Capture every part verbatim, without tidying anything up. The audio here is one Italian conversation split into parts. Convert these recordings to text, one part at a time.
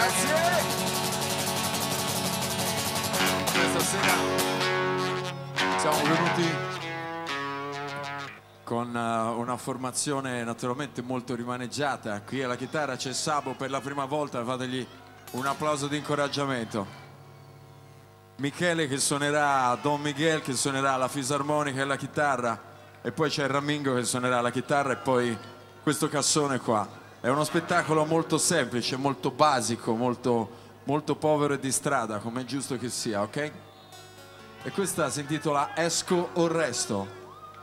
Grazie. Questa sera siamo venuti con uh, una formazione naturalmente molto rimaneggiata. Qui alla chitarra c'è Sabo per la prima volta, fategli un applauso di incoraggiamento. Michele che suonerà, Don Miguel che suonerà la fisarmonica e la chitarra, e poi c'è Ramingo che suonerà la chitarra, e poi questo cassone qua. È uno spettacolo molto semplice, molto basico, molto, molto povero e di strada, come è giusto che sia, ok? E questa si intitola Esco o Resto.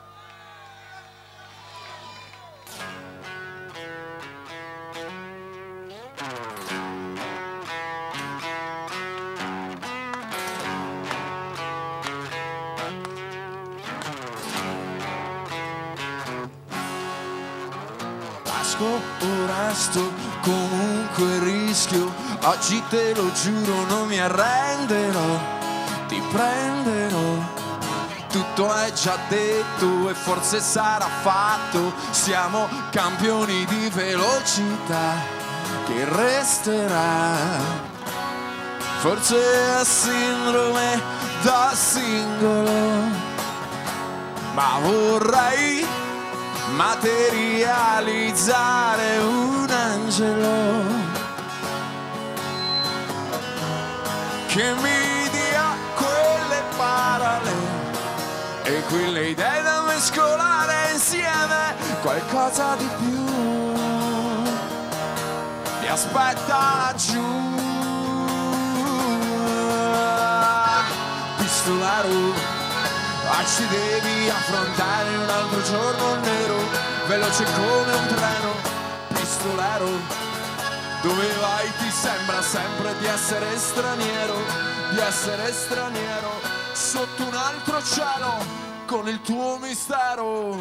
Esco o resto, comunque rischio, oggi te lo giuro non mi arrenderò, ti prenderò, tutto è già detto e forse sarà fatto, siamo campioni di velocità, che resterà, forse è sindrome da singolo, ma vorrei materializzare un angelo che mi dia quelle parole e quelle idee da mescolare insieme, qualcosa di più mi aspetta laggiù. Pistolaro, ci devi affrontare un altro giorno nero, veloce come un treno. Pistolero, dove vai ti sembra sempre di essere straniero, di essere straniero, sotto un altro cielo, con il tuo mistero.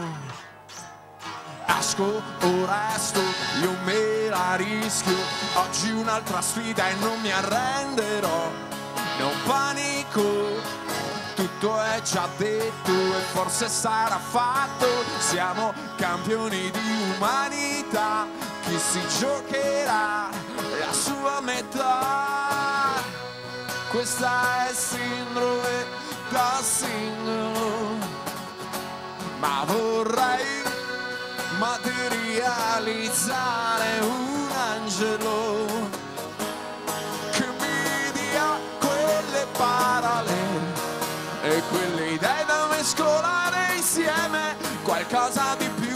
Esco o resto, io me la rischio, oggi un'altra sfida e non mi arrenderò, non panico, tutto è già detto e forse sarà fatto, siamo campioni di umanità, chi si giocherà la sua metà, questa è sindrome da singolo, ma vorrei materializzare un angelo che mi dia quelle parole e quelle idee da mescolare insieme, qualcosa di più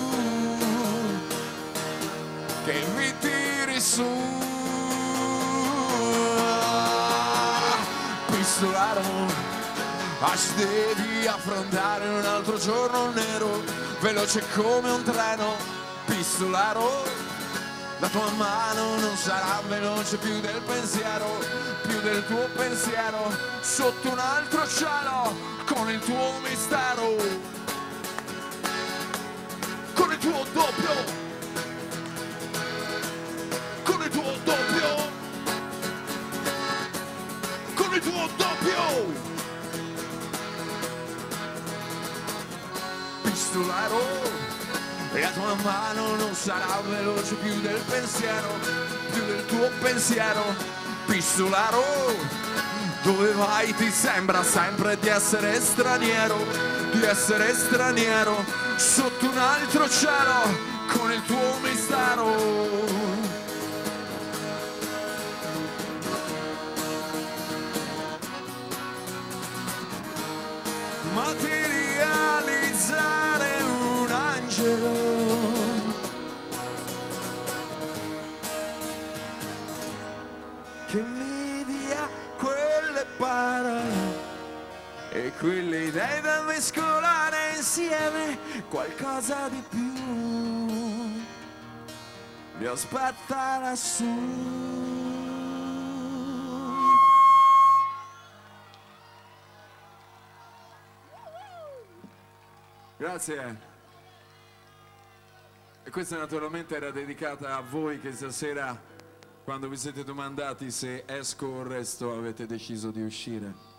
che mi tiri su. Pistolaro, ci devi affrontare un altro giorno nero, veloce come un treno. Pistolaro, la tua mano non sarà veloce più del pensiero, più del tuo pensiero, sotto un altro cielo, con il tuo mistero, con il tuo doppio, con il tuo doppio, con il tuo doppio. Pistolaro, la tua mano non sarà veloce più del pensiero, più del tuo pensiero. Pistolaro, dove vai ti sembra sempre di essere straniero, di essere straniero, sotto un altro cielo, con il tuo mistero. Materializzare un angelo che mi dia quelle parole e quelle idee da mescolare insieme, qualcosa di più mi aspetta lassù. Grazie. E questa naturalmente era dedicata a voi che stasera, quando vi siete domandati se esco o resto, avete deciso di uscire.